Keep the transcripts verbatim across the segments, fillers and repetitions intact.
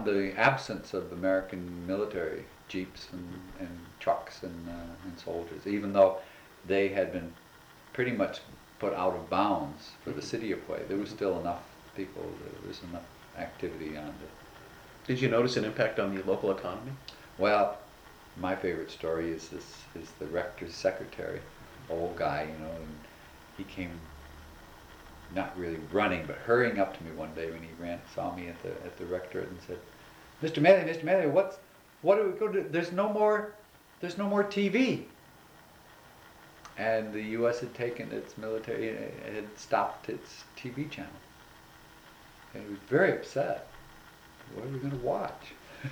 the absence of American military jeeps and, and trucks and, uh, and soldiers, even though they had been pretty much put out of bounds for the city of Hue. There was still enough people, there was enough activity on it. Did you notice an impact on the local economy? Well, my favorite story is this is the rector's secretary, old guy, you know, and he came not really running, but hurrying up to me one day when he ran, saw me at the at the rectorate and said, "Mister Mealy, Mister Mealy, what's what are we going to do? There's no more, there's no more T V." And the U S had taken its military, it had stopped its T V channel. And he was very upset. What are we going to watch?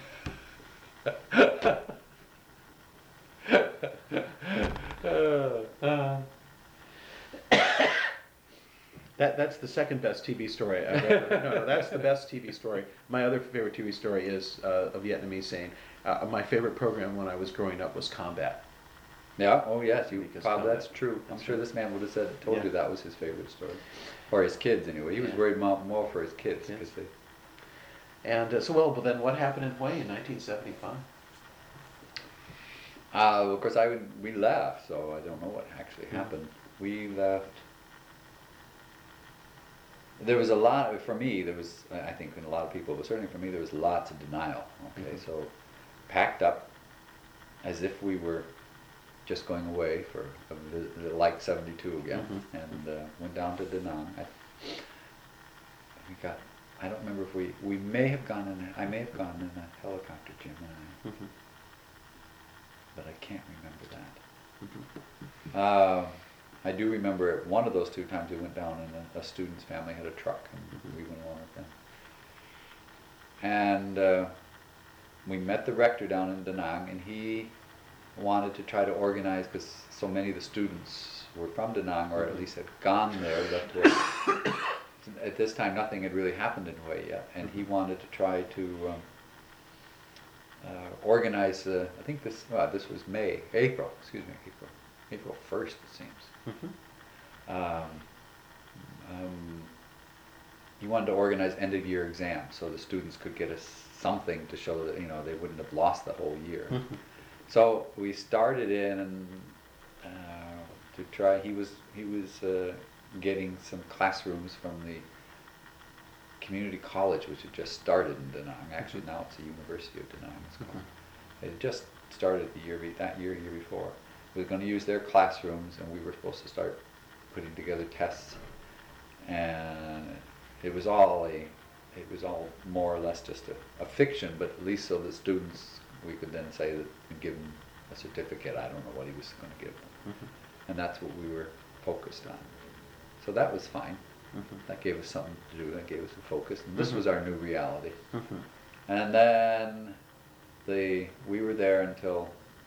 uh, that that's the second best T V story I've ever. No, no, that's the best T V story. My other favorite T V story is uh, a Vietnamese saying, uh, "My favorite program when I was growing up was Combat." Yeah. Oh yes. You Because probably combat. that's true. I'm That's sure right. this man would have said, told Yeah. you that was his favorite story, or his kids anyway. He was Yeah. worried more, more for his kids Yes. because they. And uh, so, well, but then what happened in Hue in nineteen seventy-five? Uh, of course, I would, we left, so I don't know what actually Yeah. happened. We left. There was a lot, for me, there was, I think in a lot of people, but certainly for me, there was lots of denial. Okay, Mhm. so packed up as if we were just going away for a visit, like seventy-two again, Mhm. and uh, went down to Da Nang. I, we got, I don't remember if we, we may have gone in, I may have gone in a helicopter, Jim and I, Mm-hmm. but I can't remember that. Mm-hmm. Uh, I do remember one of those two times we went down and a, a student's family had a truck and Mhm. we went along with them. And uh, we met the rector down in Da Nang, and he wanted to try to organize, because so many of the students were from Da Nang, or at least had gone there. That was, at this time nothing had really happened in Hue yet, and he wanted to try to um, uh, organize, uh, I think this, well, this was May, April, excuse me, April, April first it seems. Mm-hmm. Um, um, he wanted to organize end of year exams so the students could get us something to show that, you know, they wouldn't have lost the whole year. Mm-hmm. So we started in and uh, to try. He was he was uh, getting some classrooms from the community college, which had just started in Da Nang. Actually, Mhm. now it's the University of Da Nang. It's called. Mhm. It had just started the year be- that year, year before. We were going to use their classrooms, and we were supposed to start putting together tests. And it was all a, it was all more or less just a, a fiction, but at least so the students, we could then say that and give them a certificate. I don't know what he was going to give them. Mm-hmm. And that's what we were focused on. So that was fine. Mm-hmm. That gave us something to do. That gave us a focus. And this Mhm. was our new reality. Mm-hmm. And then the we were there until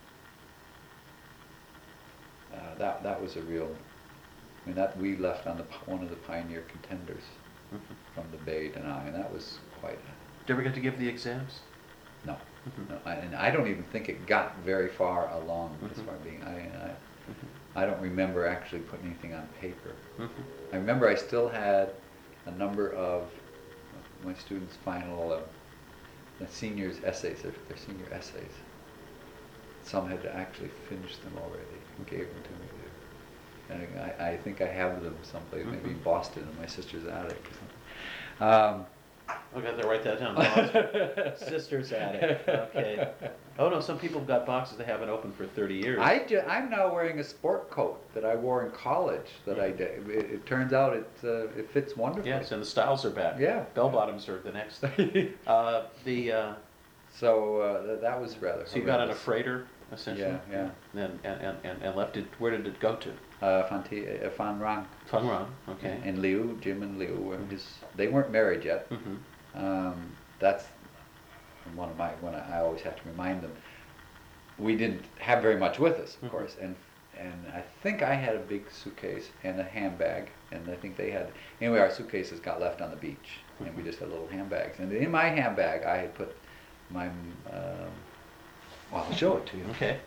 uh, that that was a real. I mean that we left on the p- one of the pioneer contenders Mm-hmm. from the Bay Da Nang, and that was quite. A, Did you ever get to give the exams? no, Mm-hmm. no, I, and I don't even think it got very far along as Mhm. far being. I, I Mm-hmm. I don't remember actually putting anything on paper. Mm-hmm. I remember I still had a number of my students' final, uh, the seniors' essays, their, their senior essays. Some had actually finished them already and gave them to me. And I, I think I have them someplace, maybe in Mhm. Boston in my sister's attic or something. Um, I've got to write that down. Sister's attic. Okay. Oh no, some people have got boxes they haven't opened for thirty years. I ju- I'm now wearing a sport coat that I wore in college that I did. It, it turns out it, uh, it fits wonderfully. Yes, and the styles are back. Yeah. Bell bottoms are the next. uh, the uh, So uh, th- that was rather. so you got on a horrendous. freighter essentially. Yeah, yeah. And and, and, and and left it. Where did it go to? Uh, Fanti, uh, Fan Rang Fang Rang. Okay. and Liu, Jim and Liu were his. They weren't married yet. Mm-hmm. Um, that's one of my. When I, I always have to remind them, we didn't have very much with us, of Mhm. course, and and I think I had a big suitcase and a handbag, and I think they had. Anyway, our suitcases got left on the beach, and we just had little handbags. And in my handbag, I had put my. Um, well, I'll show it to you. Okay.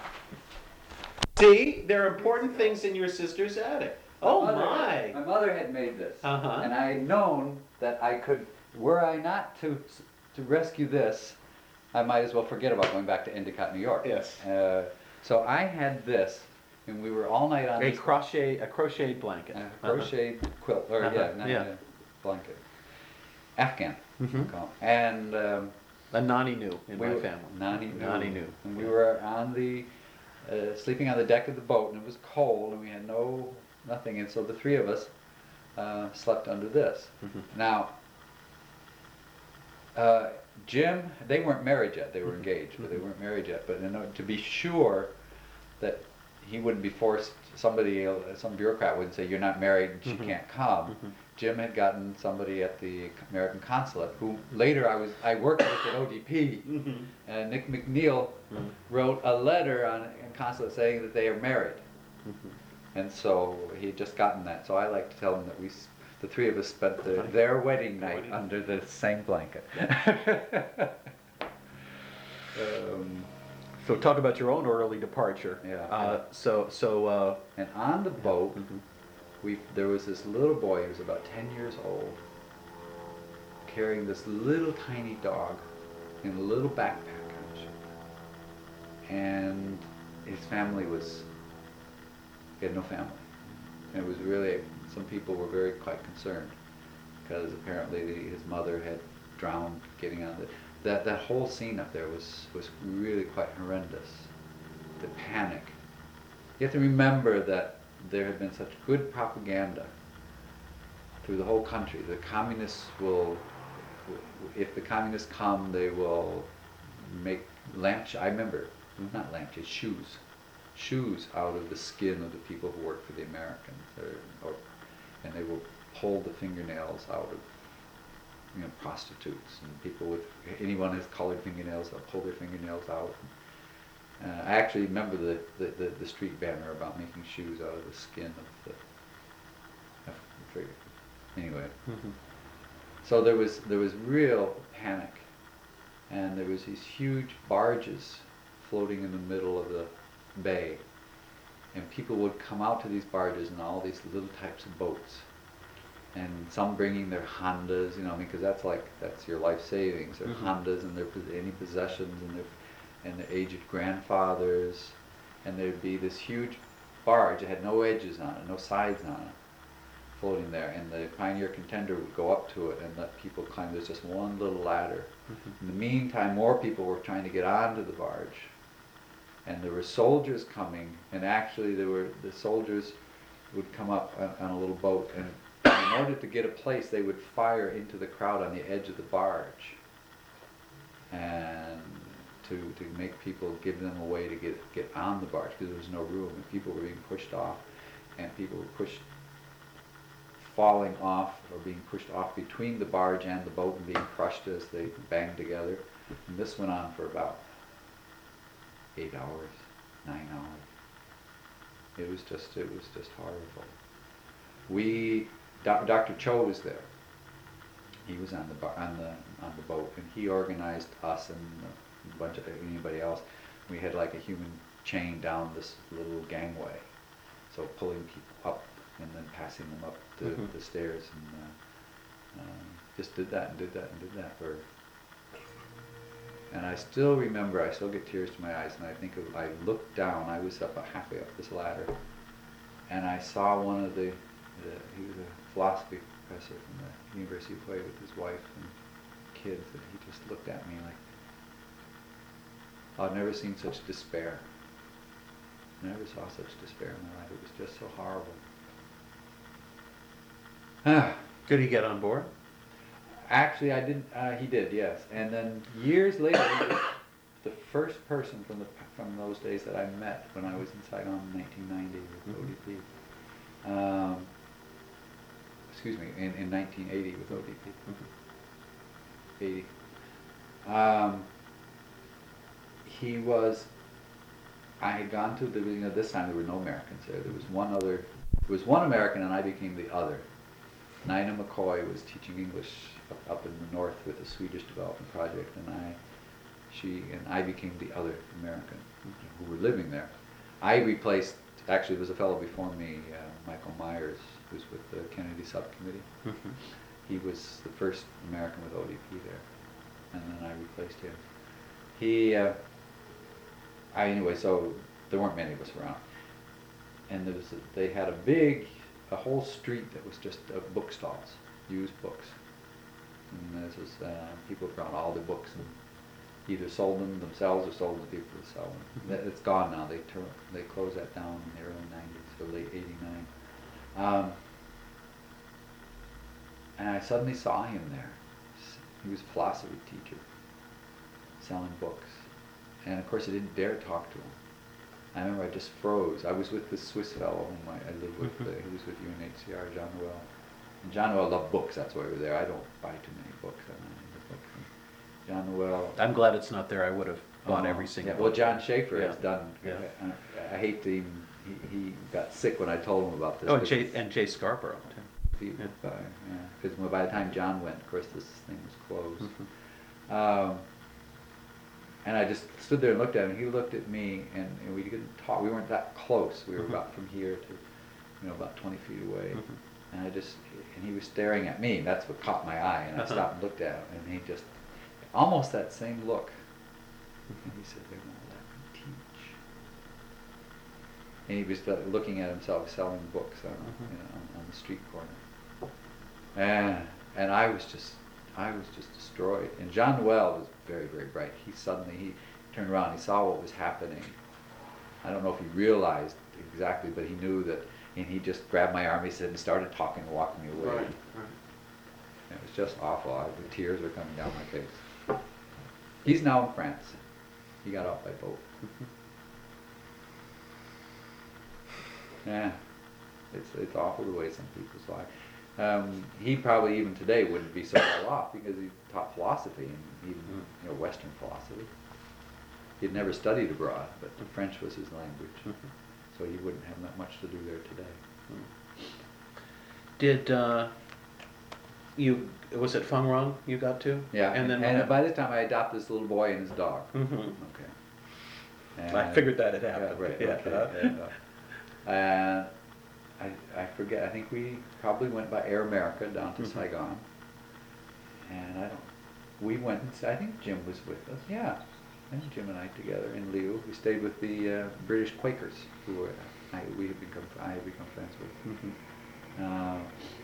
See, there are important things in your sister's attic. Oh mother- my! My mother had made this, Uh-huh. and I had known that I could, were I not to s- to rescue this, I might as well forget about going back to Endicott, New York. Yes. Uh, so I had this, and we were all night on A this crochet, a crocheted blanket. a Uh-huh. crocheted quilt, or Uh-huh, yeah, not yeah. a blanket, Afghan, Mhm. we call 'em. And um, A Nani Nu in we my were- family. Nani Nu. Nani Nu. And we were on the uh, sleeping on the deck of the boat, and it was cold, and we had no nothing, and so the three of us uh, slept under this. Mhm. Now, uh, Jim, they weren't married yet. They were Mhm. engaged, but they Mhm. weren't married yet. But in order to be sure that he wouldn't be forced, somebody, uh, some bureaucrat wouldn't say, "You're not married, she Mhm. can't come." Mhm. Jim had gotten somebody at the American consulate, who later I was I worked with at O D P, Mhm. and Nick McNeil Mhm. wrote a letter on a consulate saying that they are married, Mhm. and so he had just gotten that. So I like to tell him that we, s- the three of us, spent the, Funny. their wedding Their night wedding night. under the same blanket. um, So talk about your own early departure. Yeah. Uh, so so. Uh, and on the boat, mhm. we there was this little boy who was about ten years old, carrying this little tiny dog in a little backpack on his shoulder. And his family was, he had no family. And it was really, some people were very quite concerned, because apparently the, his mother had drowned getting on the, that, that whole scene up there was, was really quite horrendous. The panic. You have to remember that there had been such good propaganda through the whole country. The communists will, if the communists come, they will make lamp, I remember, not lampshades, shoes. Shoes out of the skin of the people who work for the Americans. Or, or, and they will pull the fingernails out of, you know, prostitutes and people with, anyone who has colored fingernails, they'll pull their fingernails out. Uh, I actually remember the, the, the, the street banner about making shoes out of the skin of the, I forget. Anyway. Mhm. So there was, there was real panic, and there was these huge barges floating in the middle of the bay, and people would come out to these barges in all these little types of boats, and some bringing their Hondas, you know, because that's like, that's your life savings, their Mhm. Hondas and their pos- any possessions and their and their aged grandfathers, and there'd be this huge barge that had no edges on it, no sides on it, floating there, and the Pioneer Contender would go up to it and let people climb. There's just one little ladder. Mhm. In the meantime, more people were trying to get onto the barge, and there were soldiers coming, and actually there were, the soldiers would come up on, on a little boat, and in order to get a place, they would fire into the crowd on the edge of the barge, and to, to make people, give them a way to get, get on the barge, because there was no room, and people were being pushed off, and people were pushed, falling off, or being pushed off between the barge and the boat and being crushed as they banged together. And this went on for about eight hours, nine hours. It was just, it was just horrible. We, doc, Doctor Cho was there. He was on the bar, on the on the boat, and he organized us and a bunch of anybody else. We had like a human chain down this little gangway, so pulling people up and then passing them up the, Mhm. the stairs, and uh, um, just did that and did that and did that for. And I still remember, I still get tears to my eyes, and I think of, I looked down. I was up halfway up this ladder, and I saw one of the, the he was a philosophy professor from the University of Hawaii with his wife and kids, and he just looked at me like, I've never seen such despair. Never saw such despair in my life. It was just so horrible. Ah. Did he get on board? Actually, I didn't. Uh, he did, yes. And then years later, he was the first person from the from those days that I met when I was in Saigon in nineteen ninety with Mhm. O D P. Um, excuse me, in, in nineteen eighty with O D P. Mhm. eighty. Um, he was. I had gone to the. You know, this time there were no Americans there. There was one other. There was one American, and I became the other. Nina McCoy was teaching English up, up in the north with the Swedish Development Project, and I, she and I became the other American who were living there. I replaced, actually there was a fellow before me, uh, Michael Myers, who's with the Kennedy Subcommittee. Mhm. He was the first American with O D P there. And replaced him. He, uh, I, anyway, so there weren't many of us around. And there was a, they had a big, a whole street that was just uh, book-stalls, used books. And this was, uh, people brought all the books and either sold them themselves or sold them to people to sell them. Mm-hmm. It's gone now. They tur- they closed that down in the early nineties, or late eighty-nine. Um, and I suddenly saw him there. He was a philosophy teacher, selling books. And of course I didn't dare talk to him. I remember I just froze. I was with this Swiss fellow whom I, I lived with. Uh, he was with U N H C R, John Noel. And John Noel loved books, that's why we were there. I don't buy too many books. I don't know the books. And John Noel. I'm glad it's not there. I would have bought oh, every single yeah, well, book. John Schaefer yeah. has done. Yeah. I, I hate to even. He, he got sick when I told him about this. Oh, and Jay, and Jay Scarborough, too. Because Yeah. yeah. well, by the time John went, of course, this thing was closed. Mm-hmm. Um, and I just stood there and looked at him. He looked at me, and, and we didn't talk. We weren't that close. We were Mm-hmm. about from here to, you know, about twenty feet away. Mm-hmm. And I just, and he was staring at me. And that's what caught my eye. And I Uh-huh. stopped and looked at him, and he just, almost that same look. And he said, "They won't let me teach." And he was uh, looking at himself selling books on, Mm-hmm. you know, on, on the street corner. And and I was just, I was just destroyed. And John Noel was very, very bright. He suddenly, he turned around, he saw what was happening. I don't know if he realized exactly, but he knew that, and he just grabbed my arm, he said, and started talking and walking me away. Right, right. It was just awful. I, the tears were coming down my face. He's now in France. He got off by boat. Yeah, it's it's awful the way some people's life. Um, he probably even today wouldn't be so well off because he taught philosophy and even Mm. you know Western philosophy. He'd never studied abroad, but French was his language, Mm-hmm. so he wouldn't have that much to do there today. Did uh, you, was it Feng Rong you got to? Yeah, And then and by this time I adopted this little boy and his dog. Mm-hmm. Okay. I And- figured that had Yeah, happened. right. Yeah. Okay. And, uh, and I I forget. I think we probably went by Air America down to Mhm. Saigon, and I don't. We went. And, I think Jim was with us. Yeah, and Jim and I together in Liu. We stayed with the uh, British Quakers who were I we had become I had become friends with. Mhm. Uh,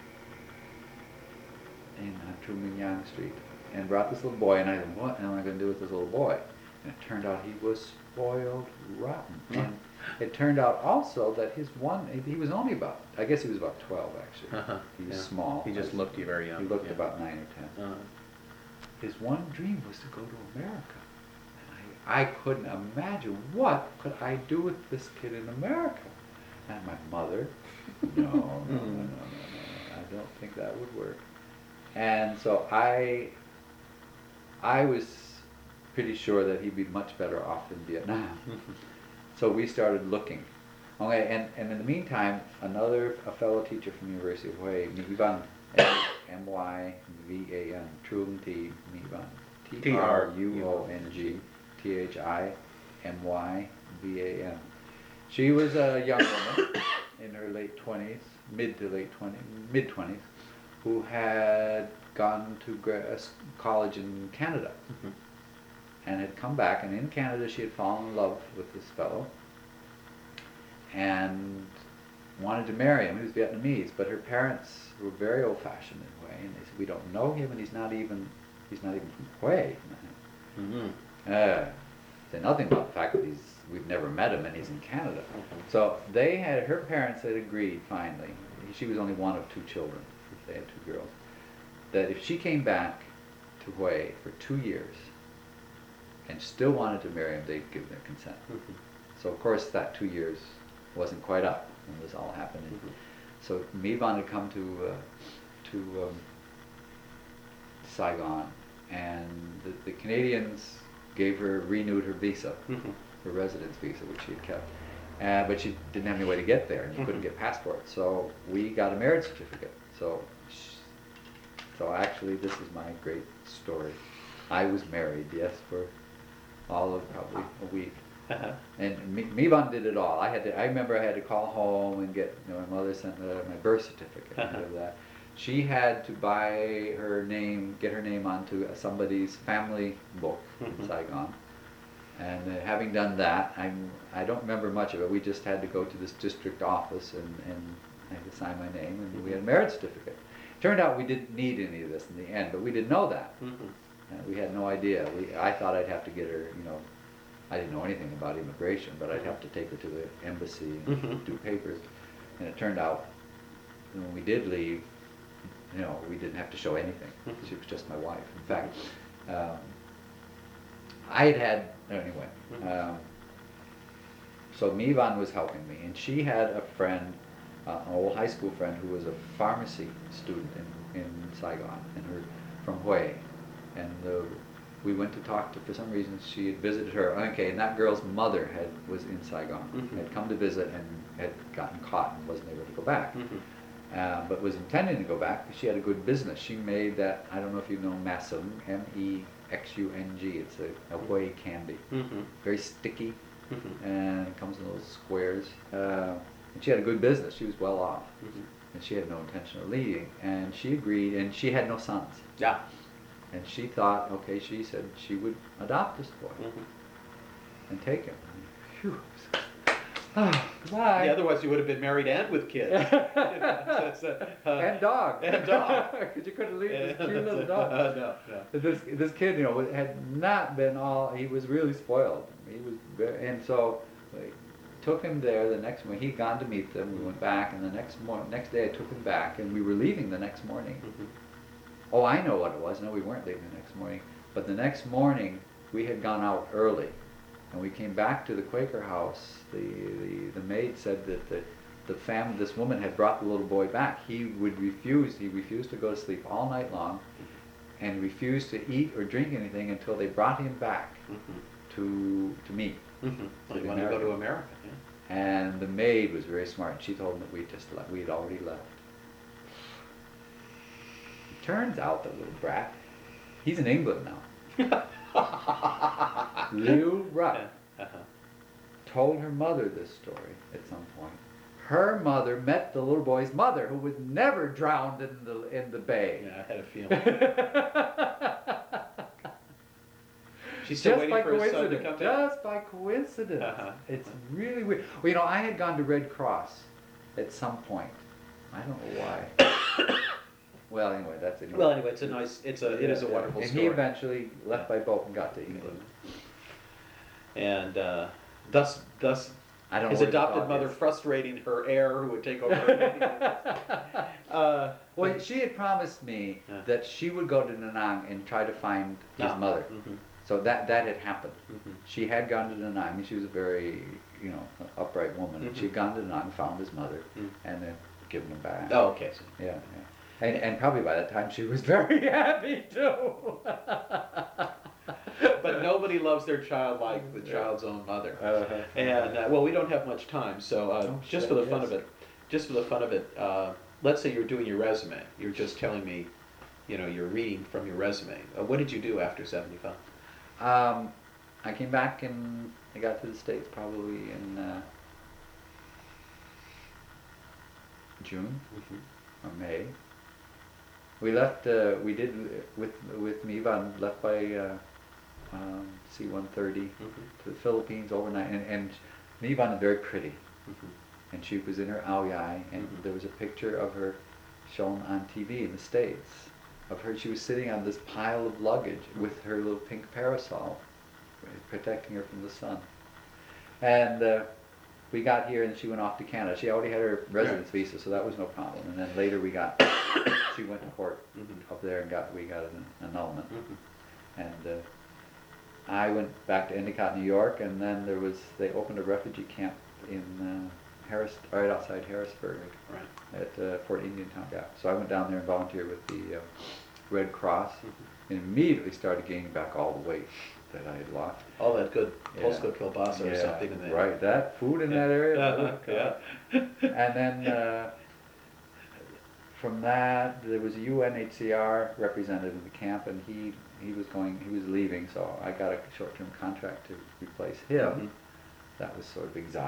in uh, Trumingyang Street, and brought this little boy, and I said, "What am I going to do with this little boy?" And it turned out he was spoiled rotten. Mm. And it turned out also that his one, he was only about, I guess he was about twelve actually. Uh-huh. He was Yeah. small. He just looked very young. He looked yeah. about nine or ten. Uh, His one dream was to go to America. And I, I couldn't imagine what could I do with this kid in America. And my mother, no, no, no, no, no, no, no, I don't think that would work. And so I, I was pretty sure that he'd be much better off in Vietnam. So we started looking. Okay, and, and in the meantime, another a fellow teacher from the University of Hue, My Van, M Y V A N, Trung T My Van, T R U O N G T H I M Y V A N. She was a young woman in her late twenties, mid to late twenties, mid twenties, who had gone to gra- college in Canada. Mhm. And had come back, and in Canada she had fallen in love with this fellow and wanted to marry him. He was Vietnamese, but her parents were very old-fashioned in a way, and they said, "We don't know him, and he's not even he's not even from Hue." mhm. Uh, say nothing about the fact that he's we've never met him, and he's in Canada. So they had her parents had agreed finally. She was only one of two children. They had two girls. That if she came back to Hue for two years and still wanted to marry him, they'd give their consent. Mhm. So of course that two years wasn't quite up when this all happened. Mhm. So My Van had come to uh, to um, Saigon, and the, the Canadians gave her renewed her visa, Mhm. her residence visa, which she had kept, uh, but she didn't have any way to get there, and you couldn't Mhm. get passports. So we got a marriage certificate. So sh- so actually, this is my great story. I was married, yes, for all of probably a week. Uh-huh. And Mi- My Van did it all. I had to. I remember I had to call home and get. You know, my mother sent uh, my birth certificate. I Uh-huh. have that. she had to buy her name, get her name onto somebody's family book Mhm. in Saigon. And uh, having done that, I'm, I don't remember much of it. We just had to go to this district office and, and I had to sign my name, and we had a marriage certificate. Turned out we didn't need any of this in the end, but we didn't know that. Mhm. Uh, we had no idea. We, I thought I'd have to get her, you know, I didn't know anything about immigration, but I'd have to take her to the embassy and Mhm. do papers. And it turned out when we did leave, you know, we didn't have to show anything. Mhm. She was just my wife. In fact, um, I had had, anyway, Mhm. um, so Mivan was helping me, and she had a friend, uh, an old high school friend who was a pharmacy student in, in Saigon, and her from Hue. And uh, we went to talk to, for some reason she had visited her. Okay, and that girl's mother had was in Saigon, Mhm. had come to visit and had gotten caught and wasn't able to go back. Mhm. Uh, but was intending to go back because she had a good business. She made that, I don't know if you know Masung, M E X U N G, it's a, a whey candy. Mhm. Very sticky, Mhm. and it comes in little squares. Uh, and she had a good business, she was well off. Mhm. And she had no intention of leaving. And she agreed, and she had no sons. Yeah. And she thought, okay, she said she would adopt this boy Mhm. and take him. Phew. Ah, goodbye. Yeah, otherwise you would have been married and with kids. You know, that's, uh, uh, and dog. And dog. Because you couldn't leave this Yeah, cute little that's dog. it. Uh, no, no. This this kid, you know, had not been all. He was really spoiled. He was, very, and so we took him there the next morning. He'd gone to meet them. We went back, and the next morning, next day, I took him back, and we were leaving the next morning. Mhm. Oh, I know what it was. No, we weren't leaving the next morning. But the next morning, we had gone out early. And we came back to the Quaker house. The, the, the maid said that the, the family, this woman had brought the little boy back. He would refuse, he refused to go to sleep all night long and refused to eat or drink anything until they brought him back Mhm. to, to me. Mhm. Well, To you want to go to America. America, yeah. And the maid was very smart. She told him that we just left, we had already left. Turns out the little brat, he's in England now. Liu Ruck Yeah. Uh-huh. told her mother this story at some point. Her mother met the little boy's mother, who was never drowned in the in the bay. Yeah, I had a feeling. She's still Just waiting by for his son to coincidence. come back. Just by coincidence. Uh-huh. It's really weird. Well, you know, I had gone to Red Cross at some point. I don't know why. Well, anyway, that's it. Well, anyway, it's a nice, it's a, it is a Yeah, wonderful and story. he eventually left by boat and got to England. And uh, thus, thus, I don't his know where the adopted dog mother is. frustrating her heir who would take over her. uh, Well, she had promised me Yeah. that she would go to Nanang and try to find his Ah, mother. mhm, So that that had happened. mhm. She had gone to Nanang. I mean, she was a very, you know, upright woman. And she had Mhm. gone to Nanang, found his mother, Mm. and then given him back. Oh, okay. So, Yeah, yeah. And, and probably by that time she was very happy too. but nobody loves their child like the Yeah. child's own mother. Uh-huh. And uh, well, we don't have much time, so uh, Oh, just shit, for the fun yes. of it, just for the fun of it, uh, let's say you're doing your resume. You're just telling me, you know, you're reading from your resume. Uh, what did you do after seventy-five? Um, I came back and I got to the States probably in uh, June or May. We left, uh, we did uh, with with Mivan, left by uh, um, C one thirty Mhm. to the Philippines overnight, and, and Mivan is very pretty, Mhm. and she was in her aoyai, and Mhm. there was a picture of her shown on T V in the States, of her, she was sitting on this pile of luggage with her little pink parasol, protecting her from the sun. And uh, we got here and she went off to Canada. She already had her residence visa, so that was no problem. And then later we got, she went to court Mhm. up there and got, we got an annulment. Mhm. And uh, I went back to Endicott, New York, and then there was, they opened a refugee camp in uh, Harris, right outside Harrisburg Right. at uh, Fort Indian Town Gap. So I went down there and volunteered with the uh, Red Cross, Mhm. and immediately started gaining back all the weight that I had lost. All that good Yeah. Polsko kielbasa or Yeah, something in there. right, that food in that area. Uh-huh, oh, God. And then uh, from that, there was a U N H C R representative in the camp, and he he was going, he was leaving, so I got a short-term contract to replace him. Mhm. That was sort of exotic.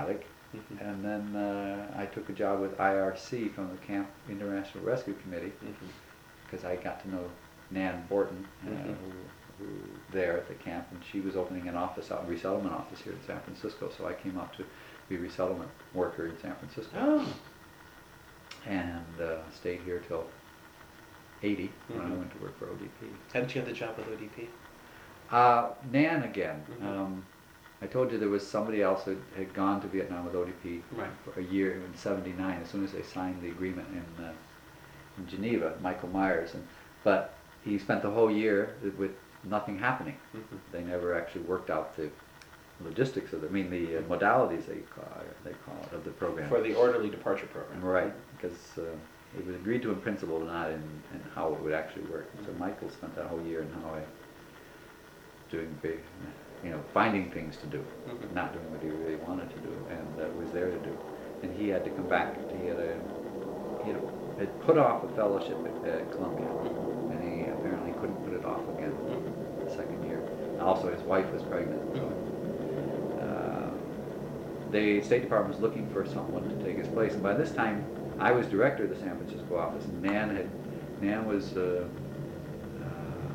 Mhm. and then uh, I took a job with I R C from the Camp International Rescue Committee, Mhm. because I got to know Nan Borton, uh, Mhm. who, who there at the camp, and she was opening an office out, a resettlement office here in San Francisco, so I came out to be a resettlement worker in San Francisco. Oh. And uh, stayed here till eighty when Mhm. I went to work for O D P. How did you get the job with O D P? Uh, Nan again. Mhm. Um, I told you there was somebody else that had gone to Vietnam with O D P Right. for a year in seventy-nine, as soon as they signed the agreement in, uh, in Geneva, Michael Myers. And, but he spent the whole year with nothing happening. Mhm. They never actually worked out the logistics of the, I mean the uh, modalities they call, they call it, of the program. For the orderly departure program. Right, because uh, it was agreed to in principle, not in, in how it would actually work. So Michael spent that whole year in Hanoi doing big, you know, finding things to do, Mhm. not doing what he really wanted to do, and uh, was there to do. And he had to come back. He had a, he had, had put off a fellowship at, at Columbia, Mhm. and he apparently couldn't put it off again Mhm. the second year. And also, his wife was pregnant. So, uh, the State Department was looking for someone to take his place, and by this time, I was director of the San Francisco office, and Nan had, Nan was uh, uh,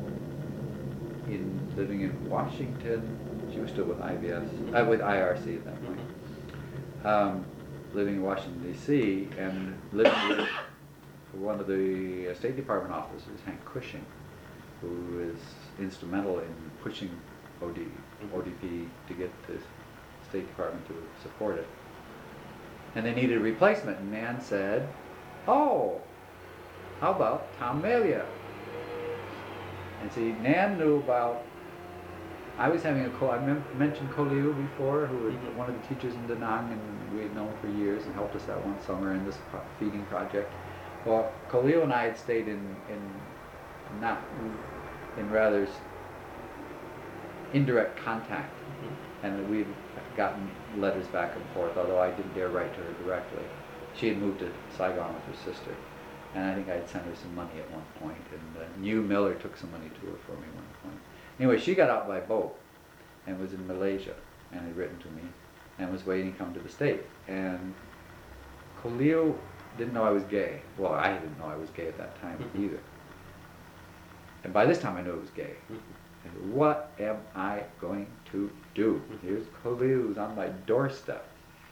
in living in Washington. She was still with I B S, uh, with I R C at that point. Um, living in Washington D C and living with one of the uh, State Department officers, Hank Cushing, who is instrumental in pushing O D, O D P to get the State Department to support it. And they needed a replacement, and Nan said, "Oh, how about Tom Melia?" And see, Nan knew about, I was having a, co- I mem- mentioned Ko Liu before, who was Mhm. one of the teachers in Da Nang, and we had known for years and helped us that one summer in this pro- feeding project. Well, Ko Liu and I had stayed in, in not, in rather s- indirect contact. Mhm. And we'd gotten letters back and forth, although I didn't dare write to her directly. She had moved to Saigon with her sister, and I think I had sent her some money at one point, and uh, New Miller took some money to her for me at one point. Anyway, she got out by boat and was in Malaysia and had written to me and was waiting to come to the States. And Ko Liu didn't know I was gay. Well, I didn't know I was gay at that time Mhm. either. And by this time I knew I was gay. Mhm. And what am I going to do? Here's Ko Liu who's on my doorstep.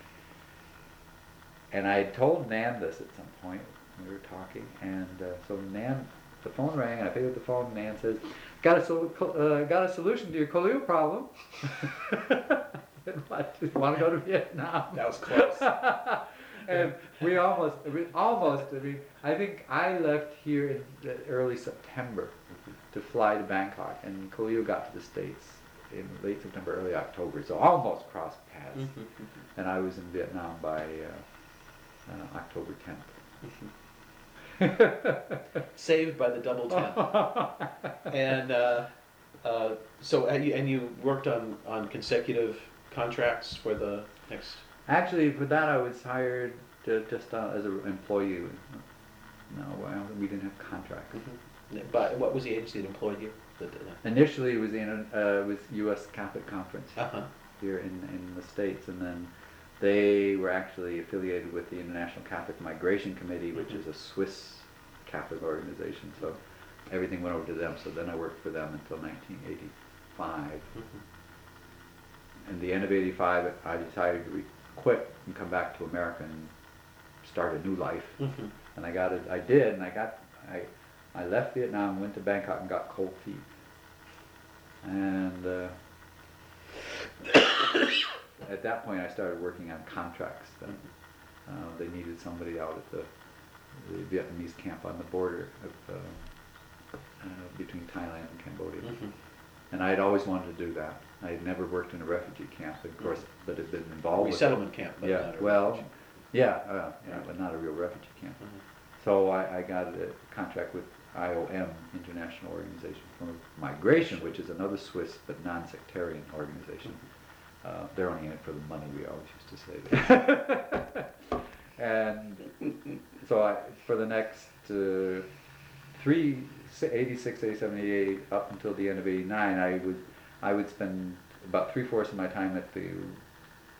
And I told Nan this at some point. We were talking, and uh, so Nan, the phone rang, and I picked up the phone, and Nan says, got a, sol- uh, got a solution to your Ko Liu problem. What, want to go to Vietnam? That was close. And we almost, we almost, I mean, I think I left here in the early September to fly to Bangkok, and Ko Liu got to the States in late September, early October, so almost crossed paths. Mhm. And I was in Vietnam by uh, uh, October tenth. Saved by the double ten. And uh, uh, so, and you, and you worked on, on consecutive contracts for the next. Actually, for that I was hired to, just uh, as an employee. No, well, we didn't have contracts. But what was the agency that employed you? That, uh, Initially, it was the inter- uh, was U S Catholic Conference uh-huh. here in, in the States, and then they were actually affiliated with the International Catholic Migration Committee, which Mhm. is a Swiss Catholic organization. So everything went over to them. So then I worked for them until nineteen eighty-five. Mhm. At the end of eighty-five, I decided to re- quit and come back to America and start a new life. Mhm. And I got it. I did, and I got. I I left Vietnam, went to Bangkok, and got cold feet. And uh, at that point, I started working on contracts. Then uh, they needed somebody out at the, the Vietnamese camp on the border of, uh, uh, between Thailand and Cambodia. Mhm. And I had always wanted to do that. I had never worked in a refugee camp, of course, but had been involved with it. Resettlement camp, but Yeah, not a well, refugee. yeah, uh, yeah, but not a real refugee camp. Mhm. So I, I got a contract with I O M, International Organization for Migration, which is another Swiss but non-sectarian organization. Uh, they're only in it for the money, we always used to say that. And so I, for the next uh, three, eighty-six, eighty-seven, eighty-eight, up until the end of eighty-nine, I would, I would spend about three-fourths of my time at the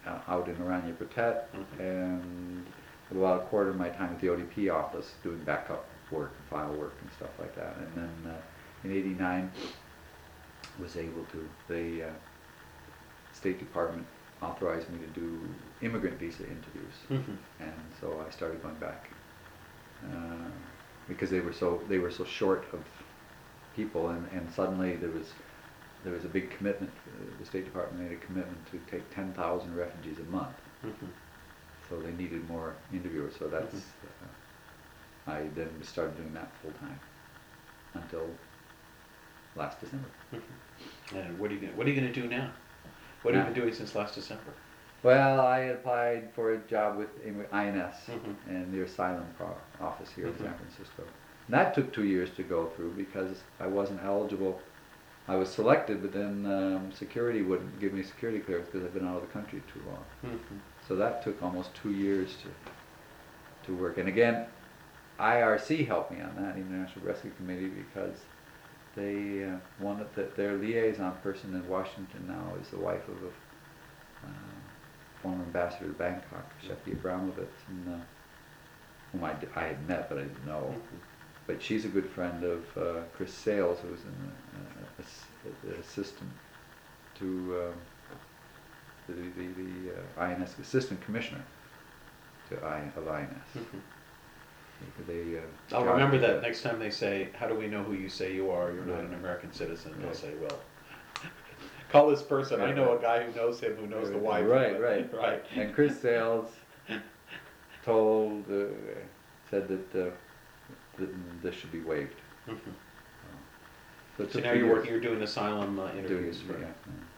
uh, out in Oranje-Pathet, Mhm. and about a quarter of my time at the O D P office doing backup work, file work and stuff like that. And then uh, in eighty-nine was able to, the uh, State Department authorized me to do immigrant visa interviews. Mhm. And so I started going back uh, because they were so they were so short of people, and, and suddenly there was there was a big commitment. Uh, the State Department made a commitment to take ten thousand refugees a month. Mhm. So they needed more interviewers. So that's Mhm. uh, I then started doing that full time until last December. Mhm. And what are you gonna, what are you going to do now? What have you Now? been doing since last December? Well, I applied for a job with I N S Mhm. and the asylum pro- office here in Mhm. San Francisco. And that took two years to go through because I wasn't eligible. I was selected, but then um, security wouldn't give me security clearance because I've been out of the country too long. Mhm. So that took almost two years to to work. And again, I R C helped me on that, International Rescue Committee, because they uh, wanted that their liaison person in Washington now is the wife of a uh, former ambassador to Bangkok, Shefi Abramovitz, and, uh, whom I, d- I had met but I didn't know. Mhm. But she's a good friend of uh, Chris Sales, who was an uh, ass- uh, assistant to um, the, the, the uh, I N S, assistant commissioner to I, of I N S. Mhm. They, uh, I'll got- remember that next time they say, how do we know who you say you are? You're not Right. an American citizen. They'll Right. say, well, call this person. I Right, know right. a guy who knows him, who knows the wife. Right, right, right. And Chris Sales told, uh, said that, uh, that this should be waived. Mhm. So, it So took now two you're years working, you're doing asylum uh, to do interviews it, for. yeah,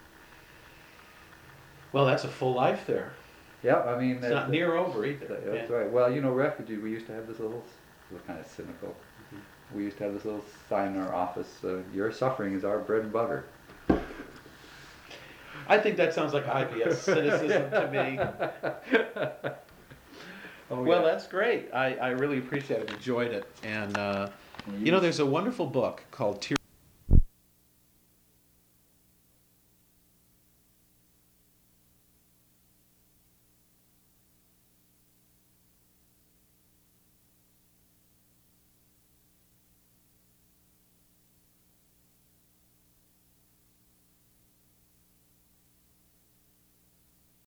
Well, that's a full life there. yeah. Yeah, I mean, It's that- not near over either. that- that's Yeah. right. Well, you know, refugee, we used to have this little, it was kind of cynical. Mhm. We used to have this little sign in our office, uh, your suffering is our bread and butter. I think that sounds like I B S cynicism to me. Oh, Well, yeah. that's great. I, I really appreciate it. Enjoyed it. And, uh, And you know, there's a wonderful book called Tears